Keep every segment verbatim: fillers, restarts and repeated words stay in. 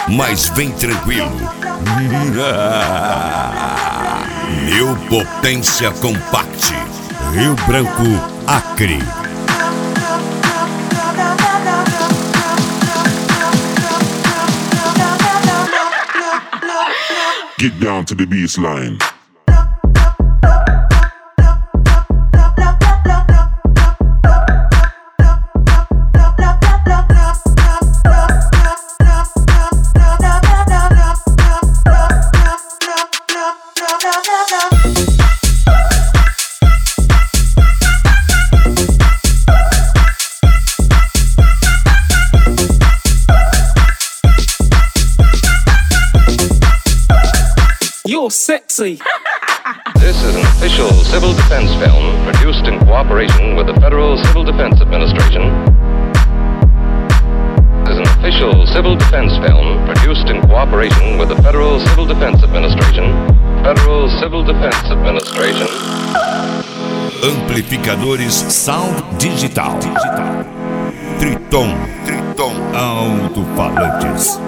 mas vem tranquilo. New Potência Compact, Rio Branco, Acre. Get down to the baseline. You're sexy. This is an official civil defense film produced in cooperation with the Federal Civil Defense Administration. This is an official civil defense film produced in cooperation with the Federal Civil Defense Administration. Federal Civil Defense Administration. Amplificadores Sound Digital. Digital. Triton. Triton. Alto-falantes.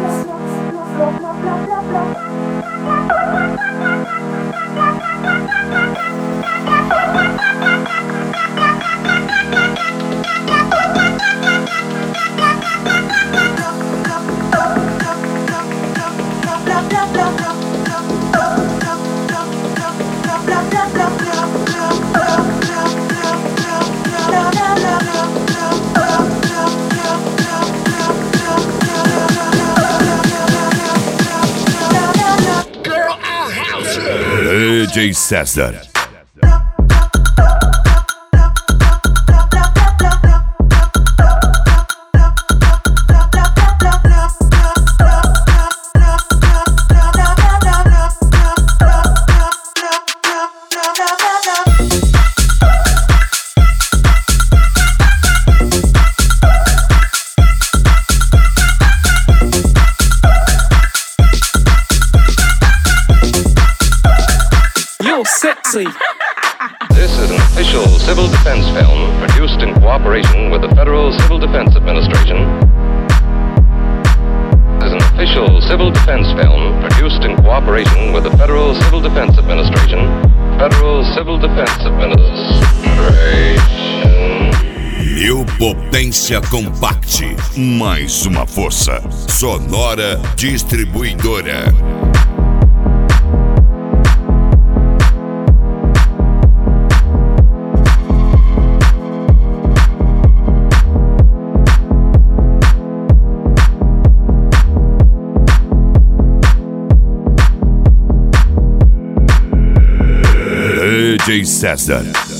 D J César. Sexy. This is an official civil defense film produced in cooperation with the Federal Civil Defense Administration. This is an official civil defense film produced in cooperation with the Federal Civil Defense Administration. Federal Civil Defense Administration. New Potência Compact, mais uma força. Sonora Distribuidora. D J César.